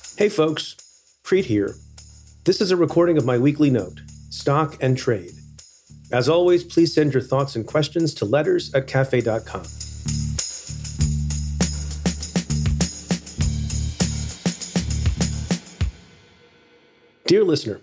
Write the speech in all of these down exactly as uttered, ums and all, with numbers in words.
Hey folks, Preet here. This is a recording of my weekly note, Stock and Trade. As always, please send your thoughts and questions to letters at cafe dot com. Dear listener,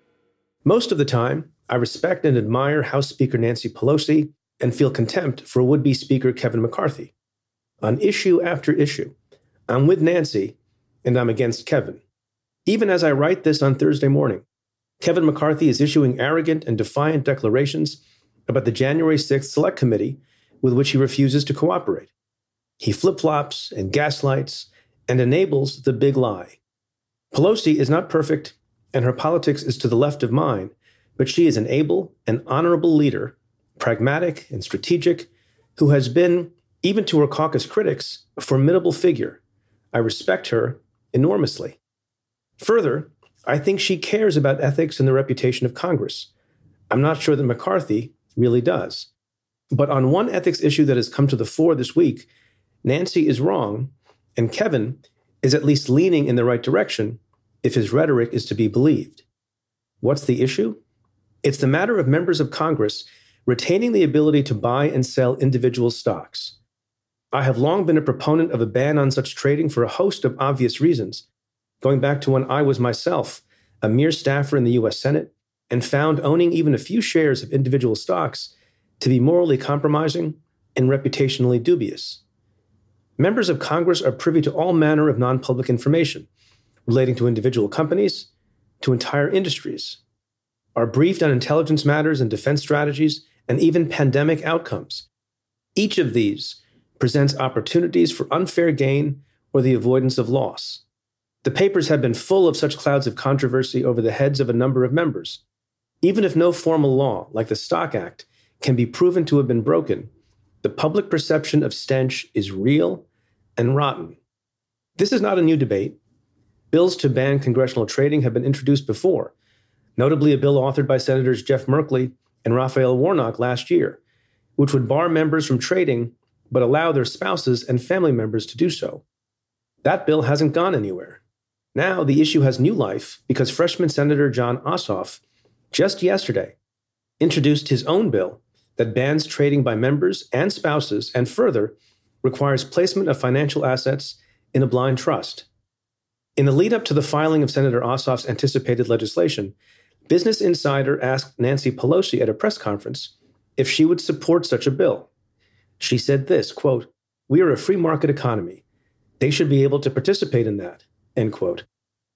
most of the time, I respect and admire House Speaker Nancy Pelosi and feel contempt for would-be Speaker Kevin McCarthy. On issue after issue, I'm with Nancy and I'm against Kevin. Even as I write this on Thursday morning, Kevin McCarthy is issuing arrogant and defiant declarations about the January sixth Select Committee with which he refuses to cooperate. He flip-flops and gaslights and enables the big lie. Pelosi is not perfect, and her politics is to the left of mine, but she is an able and honorable leader, pragmatic and strategic, who has been, even to her caucus critics, a formidable figure. I respect her enormously. Further, I think she cares about ethics and the reputation of Congress. I'm not sure that McCarthy really does. But on one ethics issue that has come to the fore this week, Nancy is wrong, and Kevin is at least leaning in the right direction if his rhetoric is to be believed. What's the issue? It's the matter of members of Congress retaining the ability to buy and sell individual stocks. I have long been a proponent of a ban on such trading for a host of obvious reasons, going back to when I was myself a mere staffer in the U S Senate and found owning even a few shares of individual stocks to be morally compromising and reputationally dubious. Members of Congress are privy to all manner of non-public information relating to individual companies, to entire industries, are briefed on intelligence matters and defense strategies, and even pandemic outcomes. Each of these presents opportunities for unfair gain or the avoidance of loss. The papers have been full of such clouds of controversy over the heads of a number of members. Even if no formal law, like the Stock Act, can be proven to have been broken, the public perception of stench is real and rotten. This is not a new debate. Bills to ban congressional trading have been introduced before, notably a bill authored by Senators Jeff Merkley and Raphael Warnock last year, which would bar members from trading but allow their spouses and family members to do so. That bill hasn't gone anywhere. Now the issue has new life because freshman Senator Jon Ossoff, just yesterday, introduced his own bill that bans trading by members and spouses and further requires placement of financial assets in a blind trust. In the lead-up to the filing of Senator Ossoff's anticipated legislation, Business Insider asked Nancy Pelosi at a press conference if she would support such a bill. She said this, quote, "We are a free market economy. They should be able to participate in that," end quote.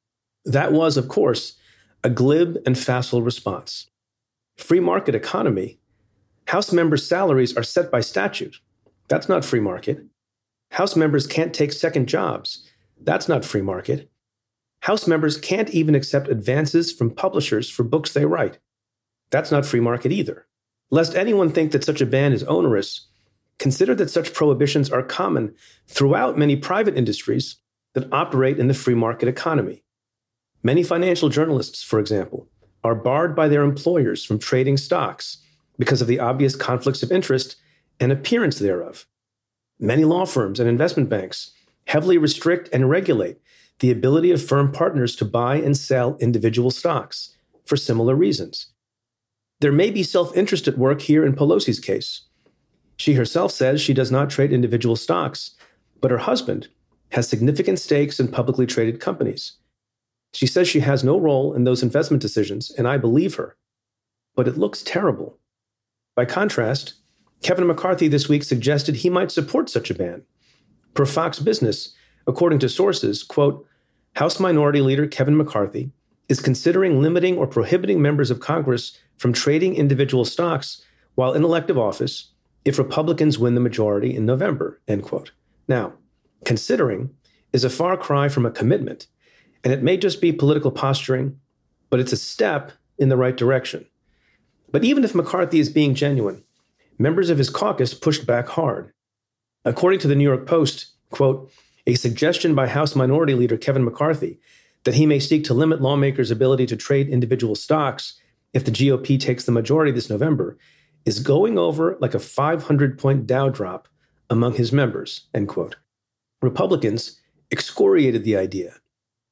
That was, of course, a glib and facile response. Free market economy? House members' salaries are set by statute. That's not free market. House members can't take second jobs. That's not free market. House members can't even accept advances from publishers for books they write. That's not free market either. Lest anyone think that such a ban is onerous, consider that such prohibitions are common throughout many private industries that operate in the free market economy. Many financial journalists, for example, are barred by their employers from trading stocks because of the obvious conflicts of interest and appearance thereof. Many law firms and investment banks heavily restrict and regulate the ability of firm partners to buy and sell individual stocks for similar reasons. There may be self-interest at work here in Pelosi's case. She herself says she does not trade individual stocks, but her husband has significant stakes in publicly traded companies. She says she has no role in those investment decisions, and I believe her. But it looks terrible. By contrast, Kevin McCarthy this week suggested he might support such a ban. Per Fox Business, according to sources, quote, House Minority Leader Kevin McCarthy is considering limiting or prohibiting members of Congress from trading individual stocks while in elective office if Republicans win the majority in November, end quote. Now, considering is a far cry from a commitment, and it may just be political posturing, but it's a step in the right direction. But even if McCarthy is being genuine, members of his caucus pushed back hard. According to the New York Post, quote, a suggestion by House Minority Leader Kevin McCarthy that he may seek to limit lawmakers' ability to trade individual stocks if the G O P takes the majority this November is going over like a five hundred point Dow drop among his members, end quote. Republicans excoriated the idea.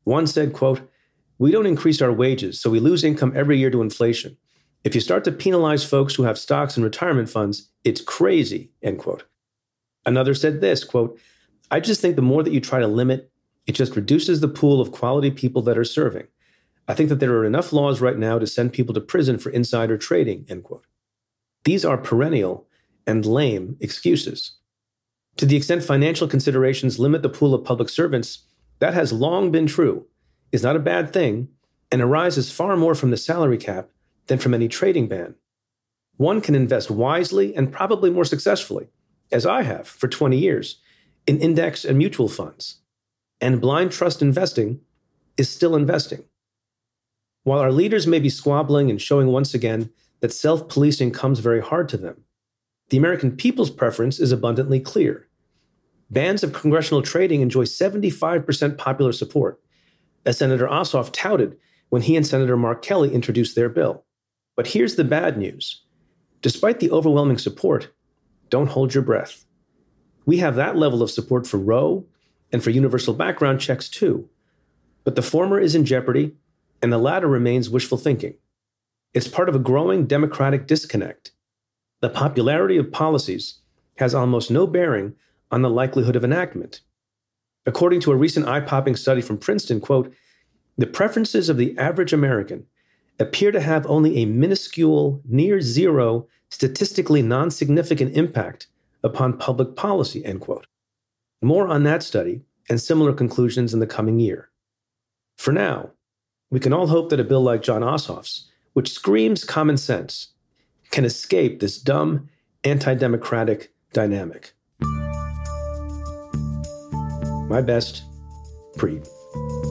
One said, quote, "We don't increase our wages, so we lose income every year to inflation. If you start to penalize folks who have stocks and retirement funds, it's crazy," end quote. Another said this, quote, "I just think the more that you try to limit, it just reduces the pool of quality people that are serving. I think that there are enough laws right now to send people to prison for insider trading," end quote. These are perennial and lame excuses. To the extent financial considerations limit the pool of public servants, that has long been true, is not a bad thing, and arises far more from the salary cap than from any trading ban. One can invest wisely and probably more successfully, as I have for twenty years, in index and mutual funds. And blind trust investing is still investing. While our leaders may be squabbling and showing once again that self-policing comes very hard to them, the American people's preference is abundantly clear. Bans of congressional trading enjoy seventy-five percent popular support, as Senator Ossoff touted when he and Senator Mark Kelly introduced their bill. But here's the bad news. Despite the overwhelming support, don't hold your breath. We have that level of support for Roe and for universal background checks too. But the former is in jeopardy, and the latter remains wishful thinking. It's part of a growing democratic disconnect. The popularity of policies has almost no bearing on the likelihood of enactment. According to a recent eye-popping study from Princeton, quote, "The preferences of the average American appear to have only a minuscule, near zero, statistically non-significant impact upon public policy," end quote. More on that study and similar conclusions in the coming year. For now, we can all hope that a bill like Jon Ossoff's, which screams common sense, can escape this dumb, anti-democratic dynamic. My best, Preet.